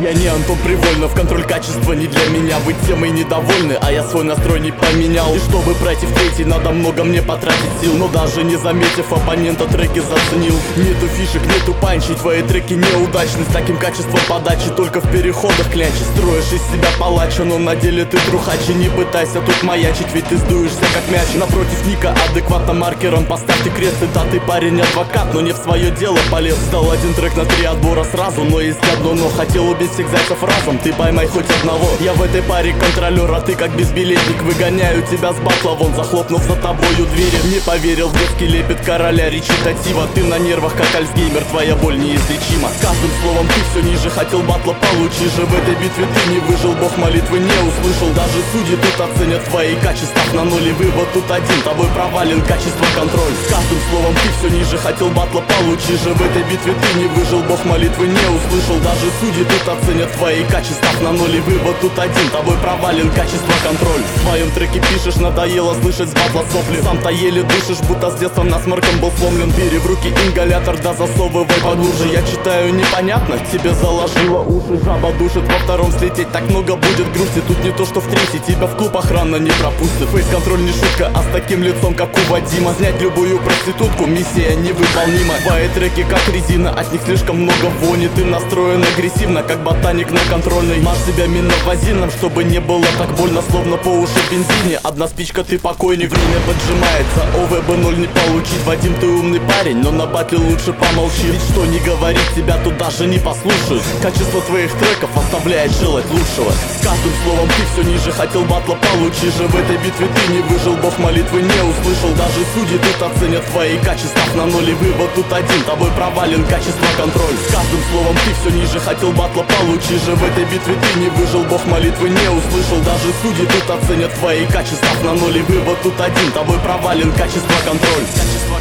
Я не Антон Привольнов, контроль качества не для меня. Вы темой недовольны, а я свой настрой не поменял. И чтобы пройти в третий, надо много мне потратить сил. Но даже не заметив оппонента, треки заценил. Нету фишек, нету панчей, твои треки неудачны. С таким качеством подачи только в переходах клянчи. Строишь из себя палача, но на деле ты трухач. И не пытайся тут маячить, ведь ты сдуешься как мяч. Напротив ника адекватно маркером поставьте крест. И да, ты парень адвокат, но не в свое дело полез. Сдал один трек на 3 отбора сразу, но есть одно но. Хотел убить всех зайцев разом, ты поймай хоть одного. Я в этой паре контролер, а ты как безбилетник. Выгоняю тебя с батла вон, захлопнув за тобою двери. Не поверил в детский лепет короля речитатива. Ты на нервах как Альцгеймер, твоя боль неизлечима. С каждым словом ты все ниже, хотел батла, получи же. В этой битве ты не выжил, бог молитвы не услышал. Даже судьи тут оценят твои качества на ноль. И вывод тут один, тобой провален качество контроль. С каждым словом ты все ниже, хотел батла, получи же. В этой битве ты не выжил, бог молитвы не услышал. Даже судьи тут оценят твои качества на ноль. И вывод тут один, тобой провален качество контроль. В своем треке пишешь, надоело слышать с батла сопли. Сам-то еле дышишь, будто с детства насморком был сломлен. Бери в руки ингалятор, да засовывай поглубже. Я читаю непонятно, тебе заложило уши. Жаба душит, во втором слететь так много будет грусти. Тут не то что в третий, тебя в клуб охрана не пропустит. Фейс-контроль не шутка, а с таким лицом как у Вадима снять любую проститутку миссия невыполнима. Твои треки как резина, от них слишком много вони. Ты настроен агрессивно, как ботаник на контрольной. Маш себя миновазином, чтобы не было так больно, словно по уши в бензине. Одна спичка, ты покойник, время поджимается. ОВБ-0 не получить, Вадим, ты умный парень, но на батле лучше помолчи. Ведь что не говорить, тебя тут даже не послушают. Качество твоих треков оставляет желать лучшего. С каждым словом ты все ниже, хотел батла, получи же. В этой битве ты не выжил, бог молитвы не услышал. Даже судьи тут оценят твои качества на ноль. И вывод тут один, тобой провален качество контроль. С каждым словом ты все ниже, хотел батла, получи же. В этой битве ты не выжил, бог молитвы не услышал. Даже судьи тут оценят твои качества на ноль. И вывод тут один, тобой провален качество контроль.